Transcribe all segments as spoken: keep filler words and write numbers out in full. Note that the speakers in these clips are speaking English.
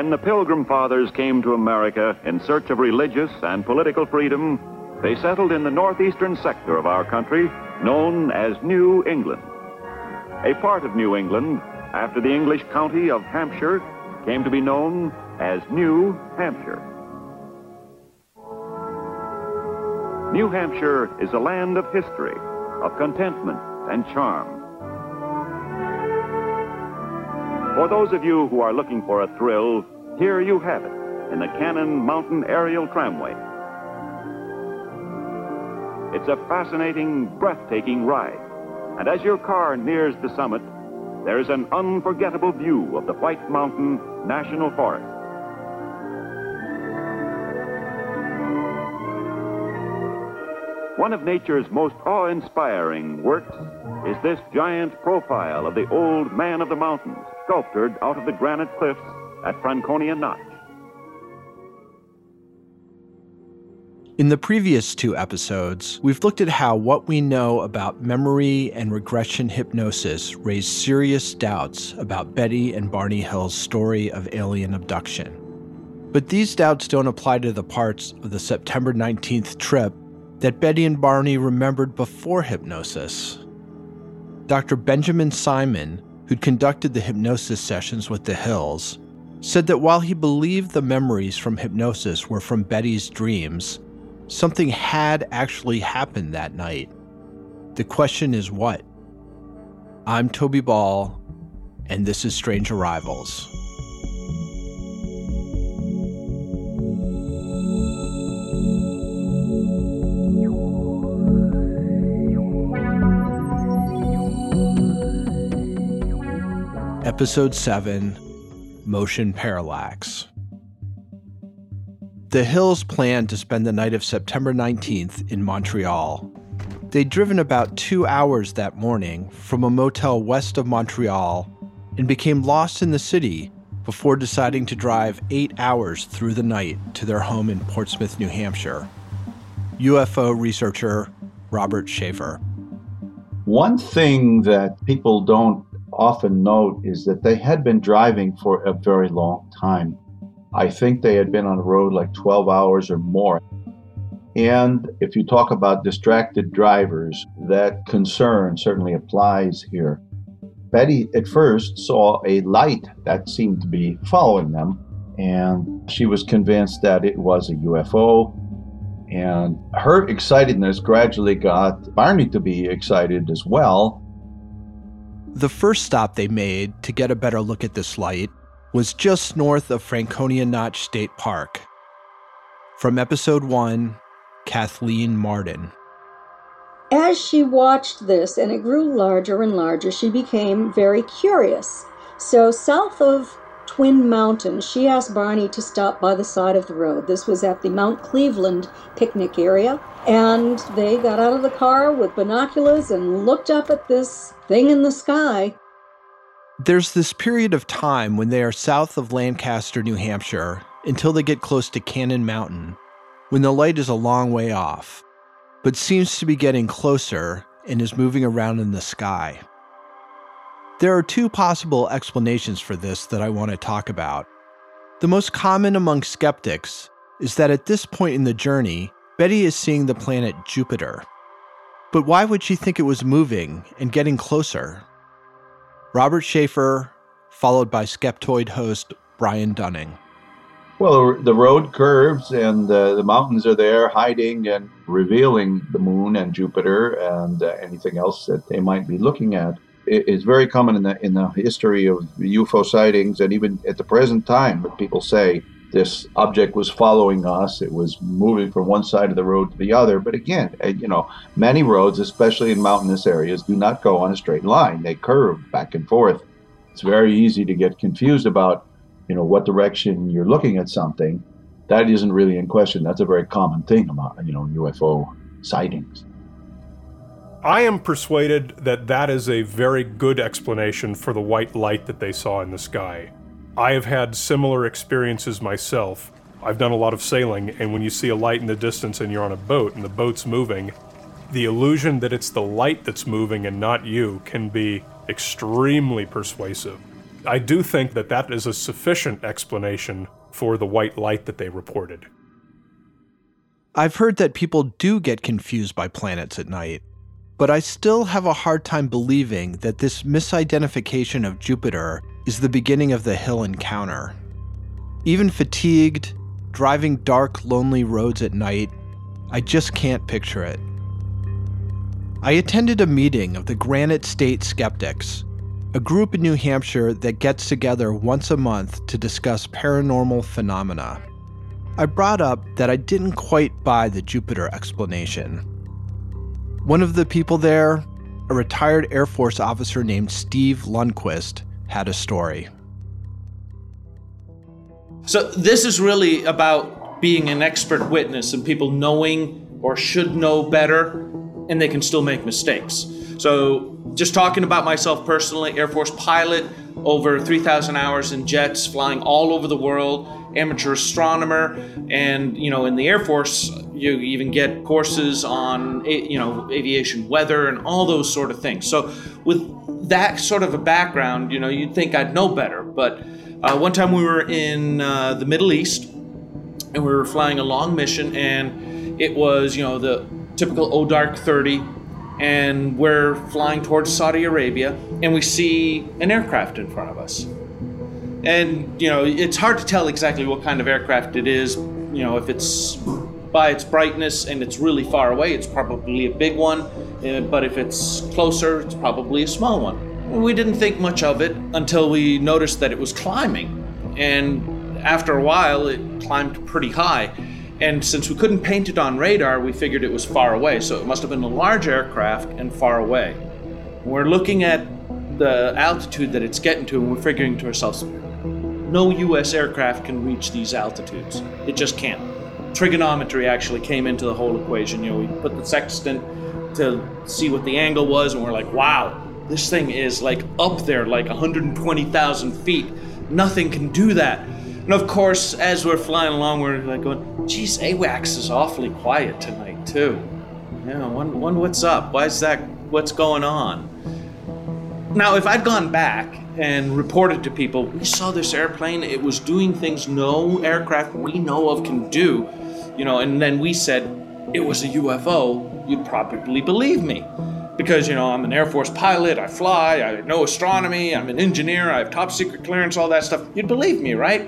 When the Pilgrim Fathers came to America in search of religious and political freedom, they settled in the northeastern sector of our country, known as New England. A part of New England, after the English county of Hampshire, came to be known as New Hampshire. New Hampshire is a land of history, of contentment and charm. For those of you who are looking for a thrill, here you have it in the Cannon Mountain Aerial Tramway. It's a fascinating, breathtaking ride, and as your car nears the summit, there is an unforgettable view of the White Mountain National Forest. One of nature's most awe-inspiring works is this giant profile of the old man of the mountains, sculptured out of the granite cliffs at Franconia Notch. In the previous two episodes, we've looked at how what we know about memory and regression hypnosis raised serious doubts about Betty and Barney Hill's story of alien abduction. But these doubts don't apply to the parts of the September nineteenth trip that Betty and Barney remembered before hypnosis. Doctor Benjamin Simon, who'd conducted the hypnosis sessions with the Hills, said that while he believed the memories from hypnosis were from Betty's dreams, something had actually happened that night. The question is what? I'm Toby Ball, and this is Strange Arrivals. Episode seven, Motion Parallax. The Hills planned to spend the night of September nineteenth in Montreal. They'd driven about two hours that morning from a motel west of Montreal and became lost in the city before deciding to drive eight hours through the night to their home in Portsmouth, New Hampshire. U F O researcher Robert Schaefer. One thing that people don't often note is that they had been driving for a very long time. I think they had been on the road like twelve hours or more. And if you talk about distracted drivers, that concern certainly applies here. Betty at first saw a light that seemed to be following them, and she was convinced that it was a U F O. And her excitedness gradually got Barney to be excited as well. The first stop they made to get a better look at this light was just north of Franconia Notch State Park. From episode one, Kathleen Marden. As she watched this, and it grew larger and larger, she became very curious. So south of Twin Mountain, she asked Barney to stop by the side of the road. This was at the Mount Cleveland picnic area. And they got out of the car with binoculars and looked up at this thing in the sky. There's this period of time when they are south of Lancaster, New Hampshire, until they get close to Cannon Mountain, when the light is a long way off, but seems to be getting closer and is moving around in the sky. There are two possible explanations for this that I want to talk about. The most common among skeptics is that at this point in the journey, Betty is seeing the planet Jupiter. But why would she think it was moving and getting closer? Robert Schaefer, followed by Skeptoid host Brian Dunning. Well, the road curves and uh, the mountains are there hiding and revealing the moon and Jupiter and uh, anything else that they might be looking at. It's very common in the in the history of U F O sightings, and even at the present time, that people say this object was following us. It was moving from one side of the road to the other. But again, you know, many roads, especially in mountainous areas, do not go on a straight line. They curve back and forth. It's very easy to get confused about, you know, what direction you're looking at something. That isn't really in question. That's a very common thing about, you know, U F O sightings. I am persuaded that that is a very good explanation for the white light that they saw in the sky. I have had similar experiences myself. I've done a lot of sailing, and when you see a light in the distance and you're on a boat and the boat's moving, the illusion that it's the light that's moving and not you can be extremely persuasive. I do think that that is a sufficient explanation for the white light that they reported. I've heard that people do get confused by planets at night, but I still have a hard time believing that this misidentification of Jupiter is the beginning of the Hill encounter. Even fatigued, driving dark, lonely roads at night, I just can't picture it. I attended a meeting of the Granite State Skeptics, a group in New Hampshire that gets together once a month to discuss paranormal phenomena. I brought up that I didn't quite buy the Jupiter explanation. One of the people there, a retired Air Force officer named Steve Lundquist, had a story. So this is really about being an expert witness and people knowing or should know better, and they can still make mistakes. So just talking about myself personally, Air Force pilot, over three thousand hours in jets, flying all over the world, amateur astronomer, and, you know, in the Air Force, you even get courses on, you know, aviation weather and all those sort of things. So with that sort of a background, you know, you'd think I'd know better. But uh, one time we were in uh, the Middle East, and we were flying a long mission, and it was, you know, the typical O DARC thirty, and we're flying towards Saudi Arabia, and we see an aircraft in front of us. And, you know, it's hard to tell exactly what kind of aircraft it is. You know, if it's by its brightness and it's really far away, it's probably a big one. Uh, but if it's closer, it's probably a small one. We didn't think much of it until we noticed that it was climbing. And after a while, it climbed pretty high. And since we couldn't paint it on radar, we figured it was far away. So it must have been a large aircraft and far away. We're looking at the altitude that it's getting to, and we're figuring to ourselves, no U S aircraft can reach these altitudes. It just can't. Trigonometry actually came into the whole equation. You know, we put the sextant to see what the angle was, and we're like, wow, this thing is like up there, like one hundred twenty thousand feet. Nothing can do that. And of course, as we're flying along, we're like going, geez, AWACS is awfully quiet tonight too. Yeah, one, one, what's up? Why is that? What's going on? Now, if I'd gone back and reported to people, we saw this airplane, it was doing things no aircraft we know of can do, you know, and then we said it was a U F O, you'd probably believe me. Because, you know, I'm an Air Force pilot, I fly, I know astronomy, I'm an engineer, I have top secret clearance, all that stuff. You'd believe me, right?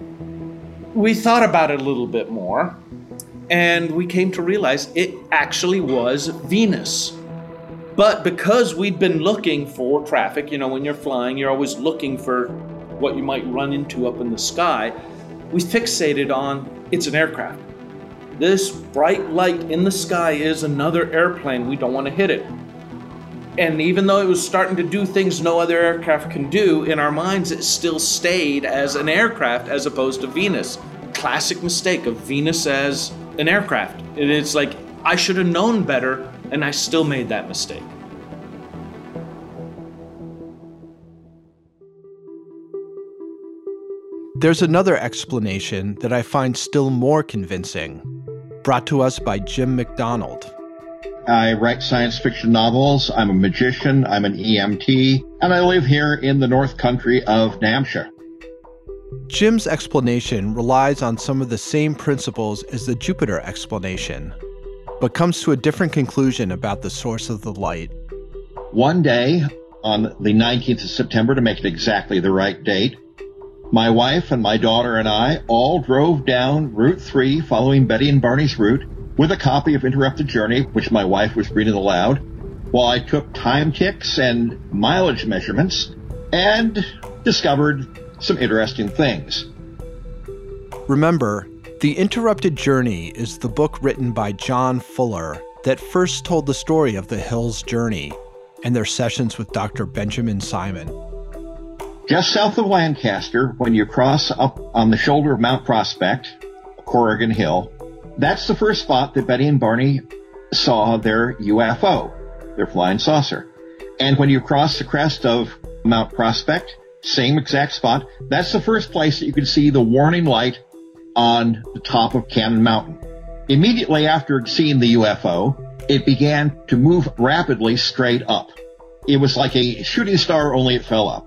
We thought about it a little bit more, and we came to realize it actually was Venus. But because we'd been looking for traffic, you know, when you're flying, you're always looking for what you might run into up in the sky, we fixated on it's an aircraft. This bright light in the sky is another airplane. We don't want to hit it. And even though it was starting to do things no other aircraft can do, in our minds it still stayed as an aircraft as opposed to Venus. Classic mistake of Venus as an aircraft. It's like, I should have known better, and I still made that mistake. There's another explanation that I find still more convincing, brought to us by Jim McDonald. I write science fiction novels, I'm a magician, I'm an E M T, and I live here in the North Country of Hampshire. Jim's explanation relies on some of the same principles as the Jupiter explanation, but comes to a different conclusion about the source of the light. One day, on the nineteenth of September, to make it exactly the right date, my wife and my daughter and I all drove down Route three, following Betty and Barney's route, with a copy of Interrupted Journey, which my wife was reading aloud, while I took time ticks and mileage measurements and discovered some interesting things. Remember, The Interrupted Journey is the book written by John Fuller that first told the story of the Hill's journey and their sessions with Doctor Benjamin Simon. Just south of Lancaster, when you cross up on the shoulder of Mount Prospect, Corrigan Hill, that's the first spot that Betty and Barney saw their U F O, their flying saucer. And when you cross the crest of Mount Prospect, same exact spot, that's the first place that you could see the warning light on the top of Cannon Mountain. Immediately after seeing the U F O, it began to move rapidly straight up. It was like a shooting star, only it fell up.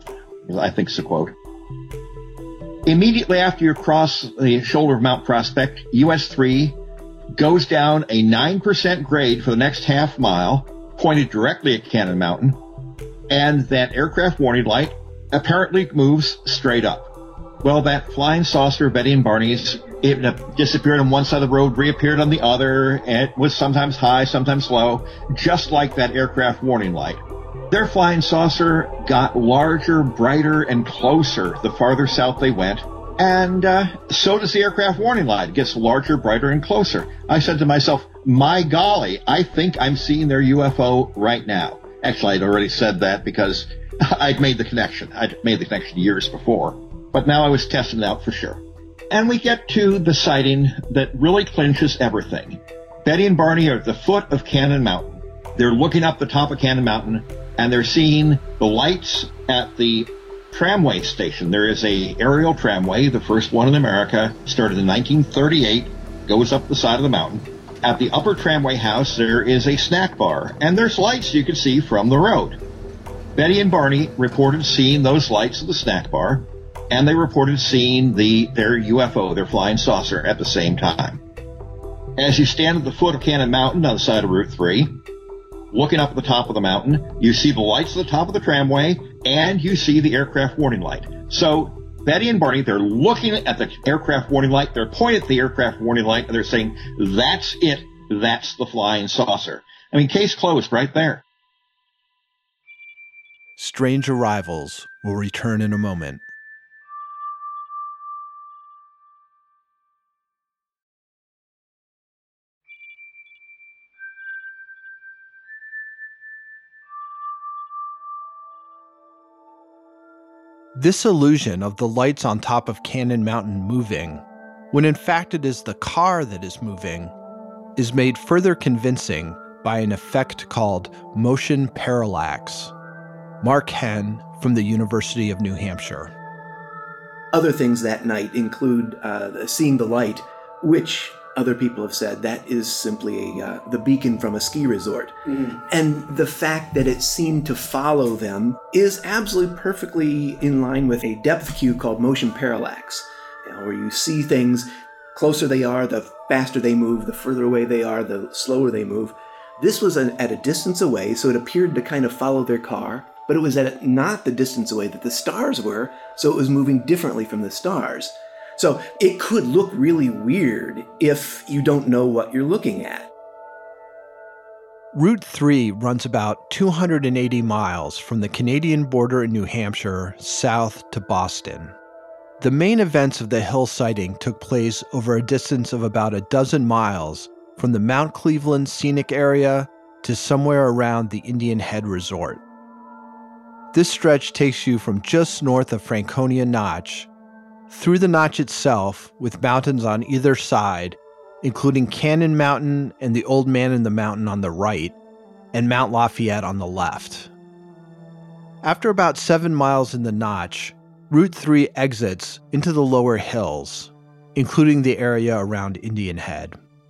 I think is the quote. Immediately after you cross the shoulder of Mount Prospect, U S three goes down a nine percent grade for the next half mile, pointed directly at Cannon Mountain, and that aircraft warning light apparently moves straight up. Well, that flying saucer, Betty and Barney's, it disappeared on one side of the road, reappeared on the other, and it was sometimes high, sometimes low, just like that aircraft warning light. Their flying saucer got larger, brighter, and closer the farther south they went, and uh, so does the aircraft warning light. It gets larger, brighter, and closer. I said to myself, my golly, I think I'm seeing their U F O right now. Actually, I'd already said that because I'd made the connection. I'd made the connection years before, but now I was testing it out for sure. And we get to the sighting that really clinches everything. Betty and Barney are at the foot of Cannon Mountain. They're looking up the top of Cannon Mountain, and they're seeing the lights at the tramway station. There is a aerial tramway, the first one in America, started in nineteen thirty-eight, goes up the side of the mountain. At the upper tramway house, there is a snack bar, and there's lights you can see from the road. Betty and Barney reported seeing those lights at the snack bar, and they reported seeing the their U F O, their flying saucer, at the same time. As you stand at the foot of Cannon Mountain on the side of Route three, looking up at the top of the mountain, you see the lights at the top of the tramway, and you see the aircraft warning light. So Betty and Barney, they're looking at the aircraft warning light, they're pointing at the aircraft warning light, and they're saying, that's it, that's the flying saucer. I mean, case closed right there. Strange Arrivals will return in a moment. This illusion of the lights on top of Cannon Mountain moving, when in fact it is the car that is moving, is made further convincing by an effect called motion parallax. Mark Henn from the University of New Hampshire. Other things that night include uh, seeing the light, which other people have said that is simply a, uh, the beacon from a ski resort. Mm. And the fact that it seemed to follow them is absolutely perfectly in line with a depth cue called motion parallax, you know, where you see things, closer they are, the faster they move, the further away they are, the slower they move. This was an, at a distance away, so it appeared to kind of follow their car, but it was at not the distance away that the stars were, so it was moving differently from the stars. So it could look really weird if you don't know what you're looking at. Route three runs about two hundred eighty miles from the Canadian border in New Hampshire south to Boston. The main events of the Hill sighting took place over a distance of about a dozen miles from the Mount Cleveland scenic area to somewhere around the Indian Head Resort. This stretch takes you from just north of Franconia Notch through the notch itself with mountains on either side, including Cannon Mountain and the Old Man in the Mountain on the right, and Mount Lafayette on the left. After about seven miles in the notch, Route three exits into the lower hills, including the area around Indian Head.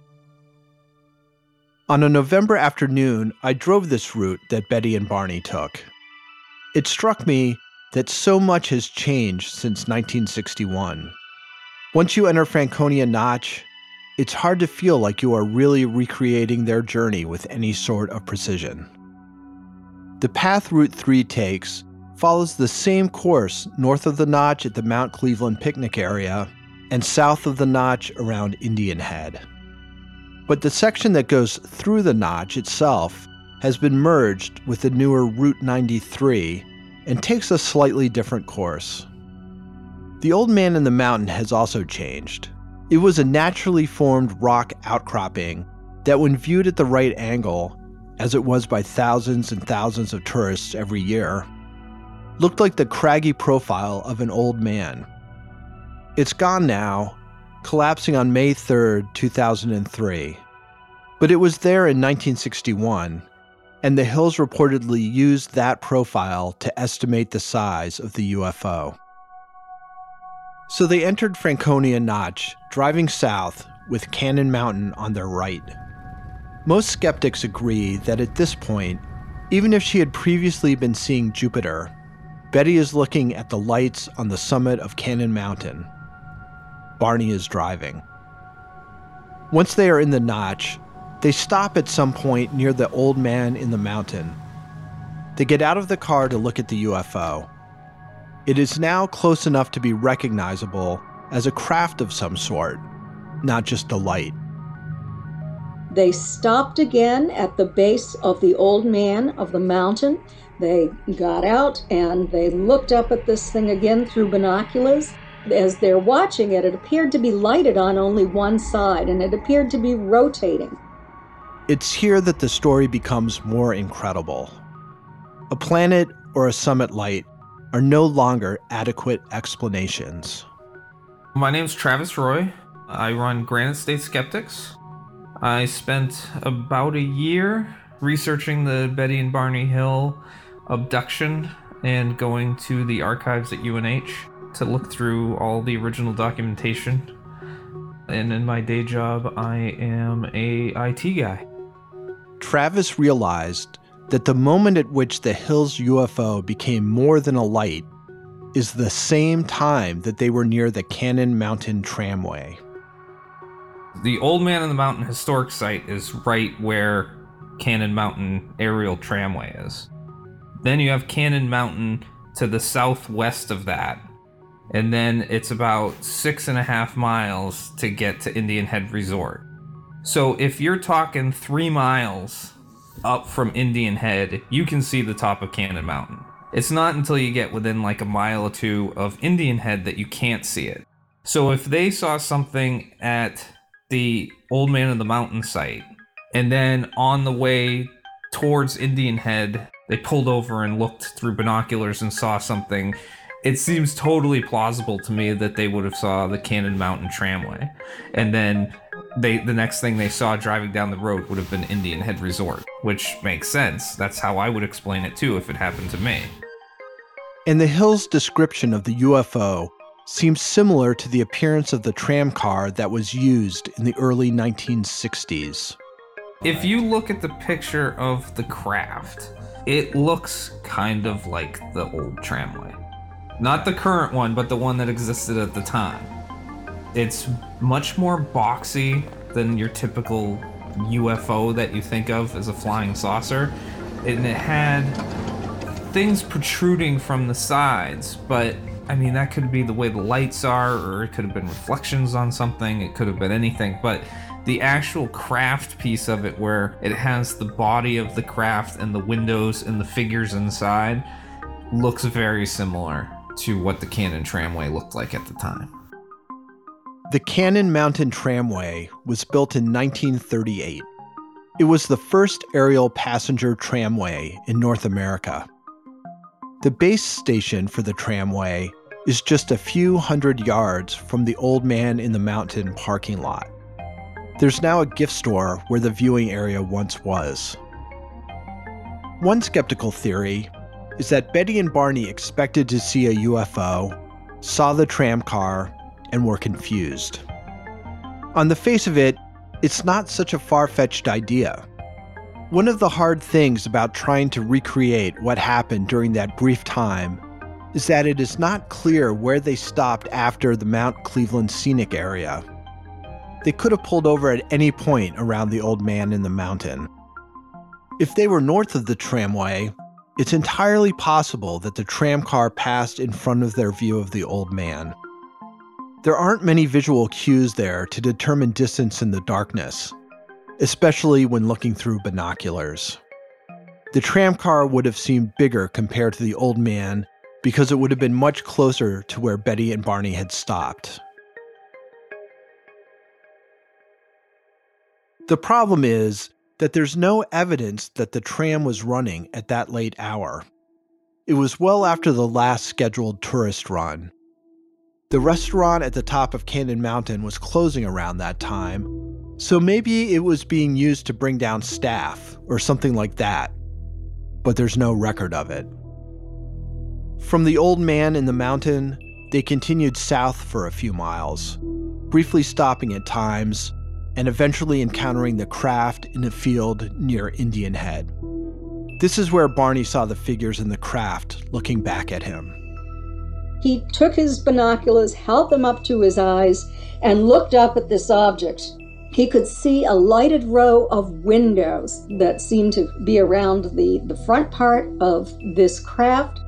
On a November afternoon, I drove this route that Betty and Barney took. It struck me that so much has changed since nineteen sixty-one. Once you enter Franconia Notch, it's hard to feel like you are really recreating their journey with any sort of precision. The path Route three takes follows the same course north of the Notch at the Mount Cleveland picnic area and south of the Notch around Indian Head. But the section that goes through the Notch itself has been merged with the newer Route ninety-three and takes a slightly different course. The Old Man in the Mountain has also changed. It was a naturally formed rock outcropping that, when viewed at the right angle, as it was by thousands and thousands of tourists every year, looked like the craggy profile of an old man. It's gone now, collapsing on May third, two thousand three. But it was there in nineteen sixty-one, and the hills reportedly used that profile to estimate the size of the U F O. So they entered Franconia Notch, driving south with Cannon Mountain on their right. Most skeptics agree that at this point, even if she had previously been seeing Jupiter, Betty is looking at the lights on the summit of Cannon Mountain. Barney is driving. Once they are in the notch, they stop at some point near the Old Man in the Mountain. They get out of the car to look at the U F O. It is now close enough to be recognizable as a craft of some sort, not just a light. They stopped again at the base of the Old Man of the Mountain. They got out and they looked up at this thing again through binoculars. As they're watching it, it appeared to be lighted on only one side, and it appeared to be rotating. It's here that the story becomes more incredible. A planet or a summit light are no longer adequate explanations. My name's Travis Roy. I run Granite State Skeptics. I spent about a year researching the Betty and Barney Hill abduction and going to the archives at U N H to look through all the original documentation. And in my day job, I am a I T guy. Travis realized that the moment at which the Hills U F O became more than a light is the same time that they were near the Cannon Mountain Tramway. The Old Man in the Mountain historic site is right where Cannon Mountain aerial tramway is. Then you have Cannon Mountain to the southwest of that. And then it's about six and a half miles to get to Indian Head Resort. So if you're talking three miles up from Indian Head, you can see the top of Cannon Mountain. It's not until you get within like a mile or two of Indian Head that you can't see it. So if they saw something at the Old Man of the Mountain site, and then on the way towards Indian Head, they pulled over and looked through binoculars and saw something, it seems totally plausible to me that they would have saw the Cannon Mountain Tramway. And then they the next thing they saw driving down the road would have been Indian Head Resort, which makes sense. That's how I would explain it too if it happened to me. And the Hills' description of the U F O seems similar to the appearance of the tram car that was used in the early nineteen sixties. If you look at the picture of the craft, it looks kind of like the old tramway. Not the current one, but the one that existed at the time. It's much more boxy than your typical U F O that you think of as a flying saucer. And it had things protruding from the sides, but I mean, that could be the way the lights are, or it could have been reflections on something, it could have been anything, but the actual craft piece of it, where it has the body of the craft and the windows and the figures inside, looks very similar to what the Cannon Tramway looked like at the time. The Cannon Mountain Tramway was built in nineteen thirty-eight. It was the first aerial passenger tramway in North America. The base station for the tramway is just a few hundred yards from the Old Man in the Mountain parking lot. There's now a gift store where the viewing area once was. One skeptical theory is that Betty and Barney expected to see a U F O, saw the tram car, and were confused. On the face of it, it's not such a far-fetched idea. One of the hard things about trying to recreate what happened during that brief time is that it is not clear where they stopped after the Mount Cleveland scenic area. They could have pulled over at any point around the Old Man in the Mountain. If they were north of the tramway, it's entirely possible that the tram car passed in front of their view of the Old Man. There aren't many visual cues there to determine distance in the darkness, especially when looking through binoculars. The tram car would have seemed bigger compared to the Old Man because it would have been much closer to where Betty and Barney had stopped. The problem is that there's no evidence that the tram was running at that late hour. It was well after the last scheduled tourist run. The restaurant at the top of Cannon Mountain was closing around that time, so maybe it was being used to bring down staff or something like that, but there's no record of it. From the Old Man in the Mountain, they continued south for a few miles, briefly stopping at times and eventually encountering the craft in a field near Indian Head. This is where Barney saw the figures in the craft looking back at him. He took his binoculars, held them up to his eyes, and looked up at this object. He could see a lighted row of windows that seemed to be around the, the front part of this craft.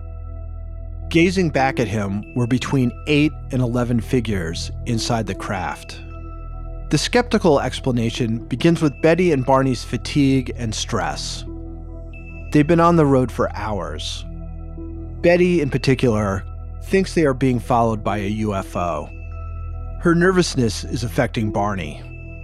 Gazing back at him were between eight and eleven figures inside the craft. The skeptical explanation begins with Betty and Barney's fatigue and stress. They've been on the road for hours. Betty, in particular, thinks they are being followed by a U F O. Her nervousness is affecting Barney.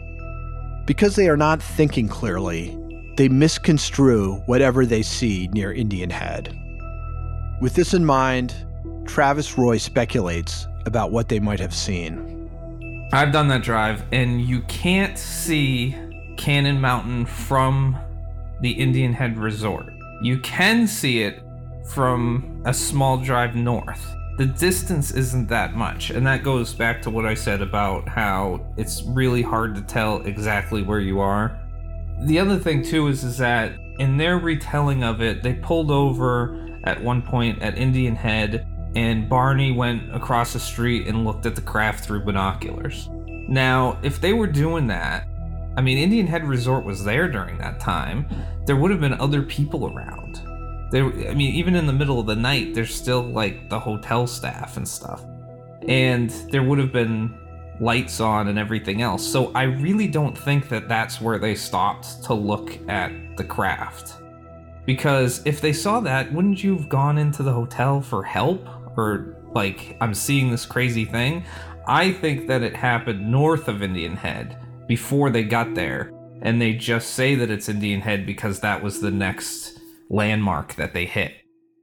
Because they are not thinking clearly, they misconstrue whatever they see near Indian Head. With this in mind, Travis Roy speculates about what they might have seen. I've done that drive, and you can't see Cannon Mountain from the Indian Head Resort. You can see it from a small drive north. The distance isn't that much, and that goes back to what I said about how it's really hard to tell exactly where you are. The other thing, too, is, is that in their retelling of it, they pulled over at one point at Indian Head, and Barney went across the street and looked at the craft through binoculars. Now, if they were doing that, I mean, Indian Head Resort was there during that time. There would have been other people around. There, I mean, even in the middle of the night, there's still, like, the hotel staff and stuff. And there would have been lights on and everything else. So I really don't think that that's where they stopped to look at the craft. Because if they saw that, wouldn't you have gone into the hotel for help? Or, like, I'm seeing this crazy thing? I think that it happened north of Indian Head before they got there. And they just say that it's Indian Head because that was the next landmark that they hit.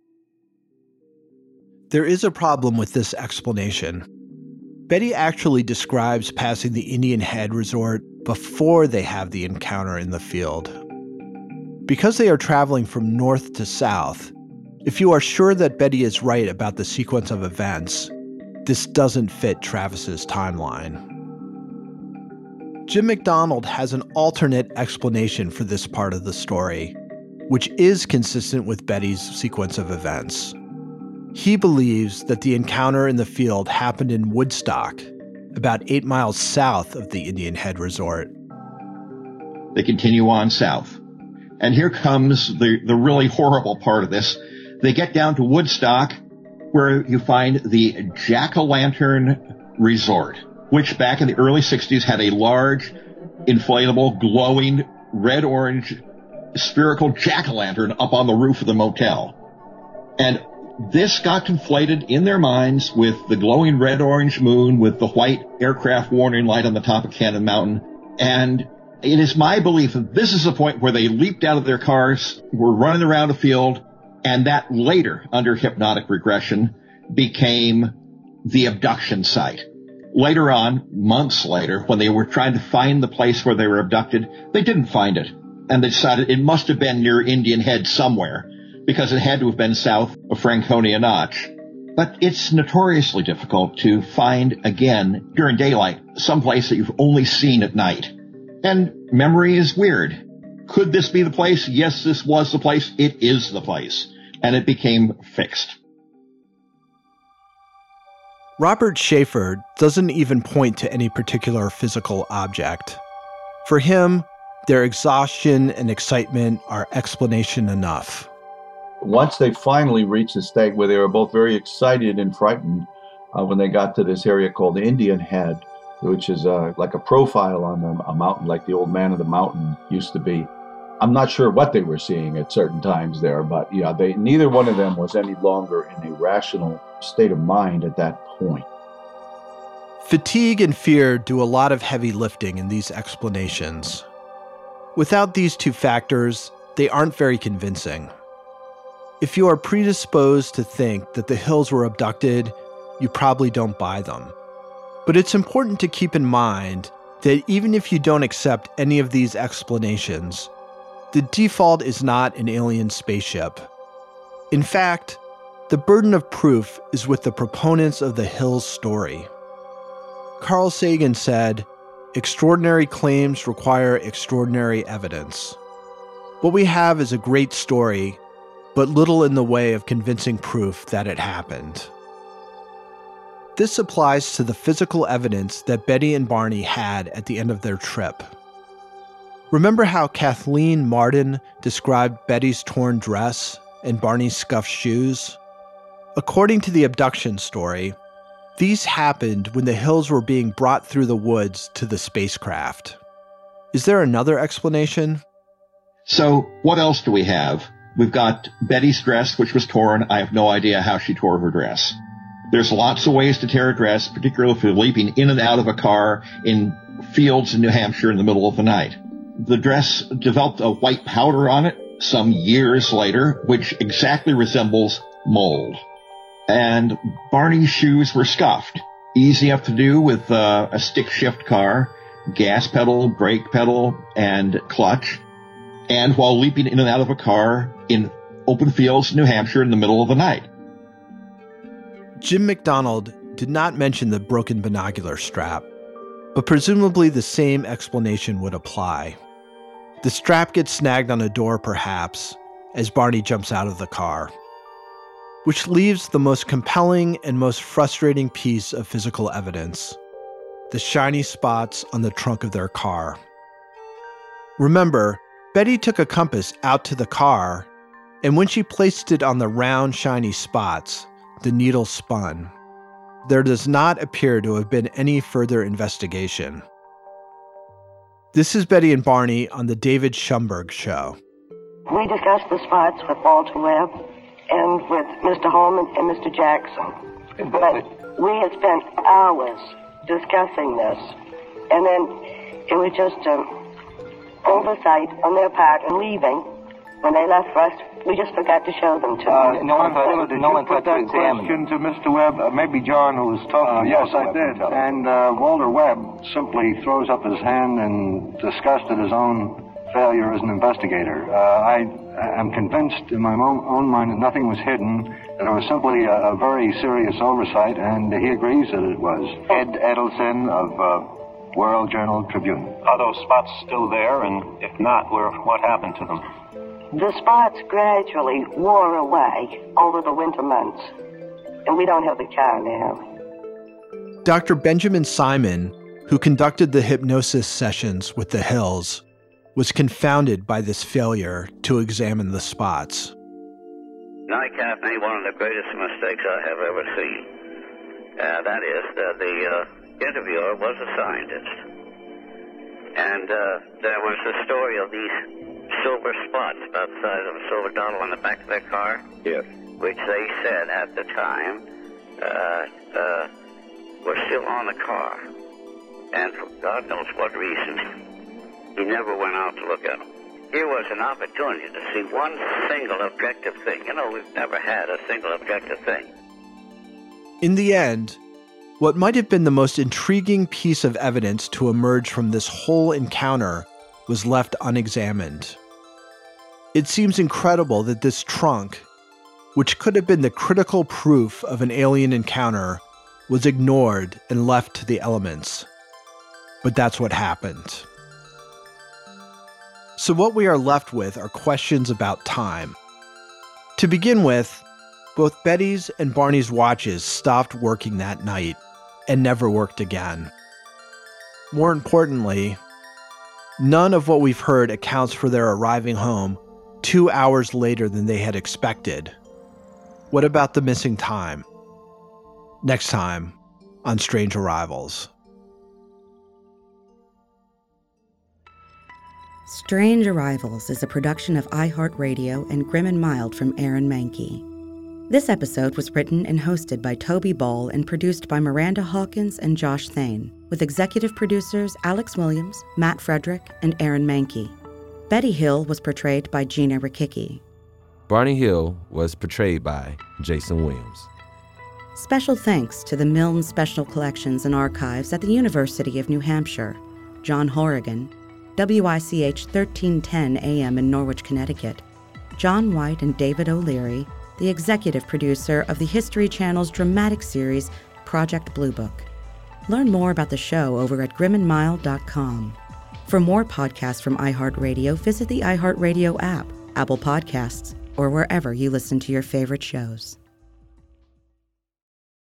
There is a problem with this explanation. Betty actually describes passing the Indian Head Resort before they have the encounter in the field. Because they are traveling from north to south, if you are sure that Betty is right about the sequence of events, this doesn't fit Travis's timeline. Jim McDonald has an alternate explanation for this part of the story, which is consistent with Betty's sequence of events. He believes that the encounter in the field happened in Woodstock, about eight miles south of the Indian Head Resort. They continue on south. And here comes the, the really horrible part of this. They get down to Woodstock, where you find the Jack-o'-lantern Resort, which back in the early sixties had a large, inflatable, glowing, red-orange, spherical jack-o'-lantern up on the roof of the motel. And this got conflated in their minds with the glowing red-orange moon with the white aircraft warning light on the top of Cannon Mountain. And it is my belief that this is the point where they leaped out of their cars, were running around a field, and that later, under hypnotic regression, became the abduction site. Later on, months later, when they were trying to find the place where they were abducted, they didn't find it. And they decided it must have been near Indian Head somewhere, because it had to have been south of Franconia Notch. But it's notoriously difficult to find again during daylight, someplace that you've only seen at night. And memory is weird. Could this be the place? Yes, this was the place. It is the place. And it became fixed. Robert Schaefer doesn't even point to any particular physical object. For him, their exhaustion and excitement are explanation enough. Once they finally reached the state where they were both very excited and frightened uh, when they got to this area called Indian Head, which is uh, like a profile on a, a mountain, like the old man of the mountain used to be. I'm not sure what they were seeing at certain times there, but yeah, they neither one of them was any longer in a rational state of mind at that point. Fatigue and fear do a lot of heavy lifting in these explanations. Without these two factors, they aren't very convincing. If you are predisposed to think that the Hills were abducted, you probably don't buy them. But it's important to keep in mind that even if you don't accept any of these explanations, the default is not an alien spaceship. In fact, the burden of proof is with the proponents of the Hills story. Carl Sagan said, "Extraordinary claims require extraordinary evidence." What we have is a great story, but little in the way of convincing proof that it happened. This applies to the physical evidence that Betty and Barney had at the end of their trip. Remember how Kathleen Martin described Betty's torn dress and Barney's scuffed shoes? According to the abduction story, these happened when the Hills were being brought through the woods to the spacecraft. Is there another explanation? So what else do we have? We've got Betty's dress, which was torn. I have no idea how she tore her dress. There's lots of ways to tear a dress, particularly if you're leaping in and out of a car in fields in New Hampshire in the middle of the night. The dress developed a white powder on it some years later, which exactly resembles mold. And Barney's shoes were scuffed. Easy enough to do with uh, a stick shift car, gas pedal, brake pedal, and clutch. And while leaping in and out of a car in open fields in New Hampshire in the middle of the night. Jim McDonald did not mention the broken binocular strap, but presumably the same explanation would apply. The strap gets snagged on a door, perhaps, as Barney jumps out of the car, which leaves the most compelling and most frustrating piece of physical evidence: the shiny spots on the trunk of their car. Remember, Betty took a compass out to the car, and when she placed it on the round, shiny spots, the needle spun. There does not appear to have been any further investigation. This is Betty and Barney on The David Schumberg Show. We discussed the spots with Walter Webb and with Mister Holman and Mister Jackson. But we had spent hours discussing this, and then it was just an oversight on their part in leaving. When they left for us, we just forgot to show them to uh, them. No one thought, Did no you one put thought that to examine. question to Mister Webb? Uh, maybe John, who was talking. Uh, to yes, Walter I Webb, did. can tell. And uh, Walter Webb simply throws up his hand in disgust at his own failure as an investigator. Uh, I am convinced in my own, own mind that nothing was hidden, that it was simply a, a very serious oversight, and he agrees that it was. Ed Edelson of uh, World Journal Tribune. Are those spots still there? And if not, where? What happened to them? The spots gradually wore away over the winter months, and we don't have the car now. Doctor Benjamin Simon, who conducted the hypnosis sessions with the Hills, was confounded by this failure to examine the spots. NICAP made one of the greatest mistakes I have ever seen. Uh, that is, that the uh, interviewer was a scientist. And uh, there was the story of these silver spots about the size of a silver dollar on the back of their car. Yes. Which they said at the time uh, uh, were still on the car. And for God knows what reason, he never went out to look at them. Here was an opportunity to see one single objective thing. You know, we've never had a single objective thing. In the end, what might have been the most intriguing piece of evidence to emerge from this whole encounter was left unexamined. It seems incredible that this trunk, which could have been the critical proof of an alien encounter, was ignored and left to the elements. But that's what happened. So what we are left with are questions about time. To begin with, both Betty's and Barney's watches stopped working that night and never worked again. More importantly, none of what we've heard accounts for their arriving home two hours later than they had expected. What about the missing time? Next time on Strange Arrivals. Strange Arrivals is a production of iHeartRadio and Grim and Mild from Aaron Mahnke. This episode was written and hosted by Toby Ball and produced by Miranda Hawkins and Josh Thane, with executive producers Alex Williams, Matt Frederick, and Aaron Mahnke. Betty Hill was portrayed by Gina Rikicki. Barney Hill was portrayed by Jason Williams. Special thanks to the Milne Special Collections and Archives at the University of New Hampshire, John Horrigan, W I C H thirteen ten A M in Norwich, Connecticut, John White and David O'Leary, the executive producer of the History Channel's dramatic series, Project Blue Book. Learn more about the show over at grim and mild dot com. For more podcasts from iHeartRadio, visit the iHeartRadio app, Apple Podcasts, or wherever you listen to your favorite shows.